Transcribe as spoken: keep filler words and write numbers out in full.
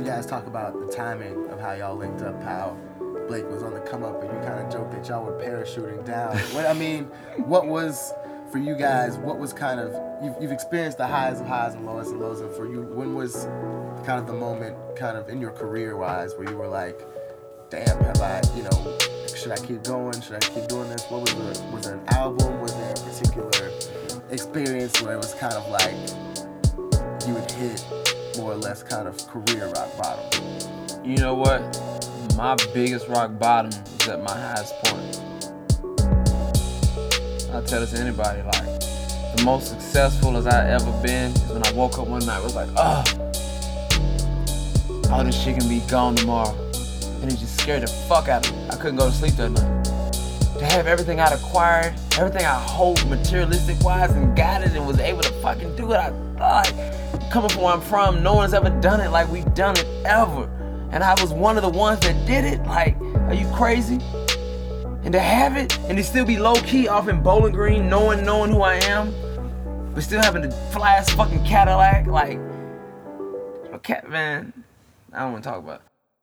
guys talk about the timing of how y'all linked up, how Blake was on the come up and you kind of joked that y'all were parachuting down. What I mean, what was, for you guys, what was kind of, you've, you've experienced the highs of highs and lows and lows, and for you, when was kind of the moment kind of in your career-wise where you were like, damn, have I, you know, should I keep going? Should I keep doing this? What was it? Was it an album? Was there a particular experience where it was kind of like you would hit more or less kind of career rock bottom? You know what? My biggest rock bottom was at my highest point. I tell this to anybody, like, the most successful as I ever been is when I woke up one night, was like, oh, all this shit can be gone tomorrow. And it just scared the fuck out of me. I couldn't go to sleep that night. To have everything I'd acquired, everything I hold materialistic wise and got it and was able to fucking do it, I thought, coming from where I'm from, no one's ever done it like we've done it ever. And I was one of the ones that did it. Like, are you crazy? And to have it, and to still be low-key off in Bowling Green, knowing, knowing who I am, but still having to fly a fucking Cadillac, like, cat, man, I don't want to talk about it.